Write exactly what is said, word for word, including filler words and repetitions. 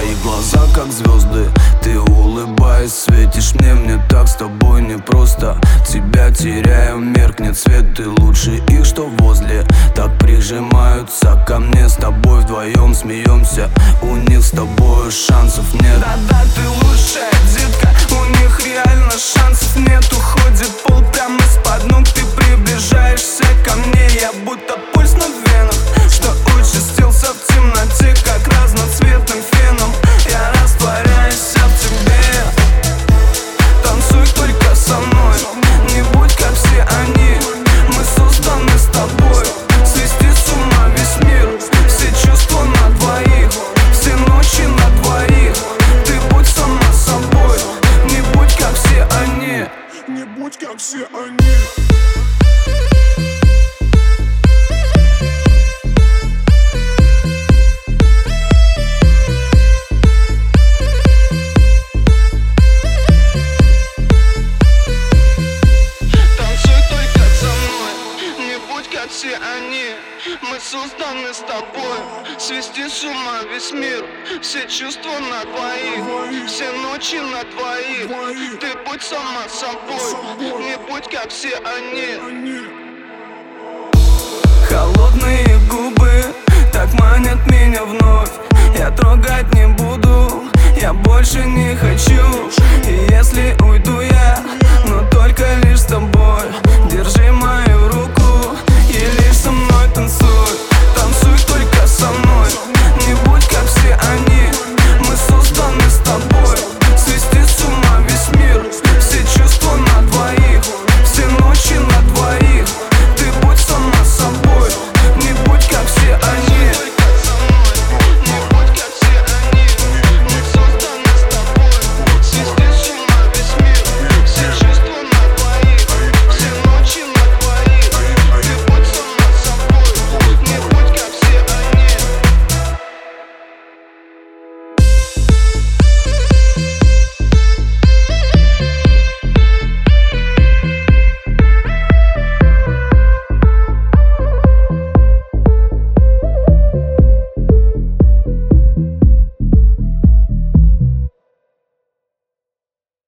Твои глаза как звезды, ты улыбаясь светишь мне. Мне так с тобой непросто, тебя теряю, меркнет свет. Ты лучше их, что возле, так прижимаются ко мне. С тобой вдвоем смеемся, у них с тобой шансов нет. Да-да, ты лучшая, детка, у них реально шансов нет. Уходит пол прямо из-под ног, ты приближаешься ко мне. Я будто пульс на венах, что участился в темноте, как разноцветным феном. Я растворяюсь в тебе. Танцуй только со мной, не будь как все они. Мы созданы с тобой, свести с ума весь мир. Все чувства на двоих, все ночи на двоих. Ты будь сама собой, не будь как все они. Не будь как все они. Все они, мы созданы с тобой, свести с ума весь мир. Все чувства на двоих, все ночи на двоих. Ты будь сама собой, не будь как все они. Холодные губы так манят меня вновь. Я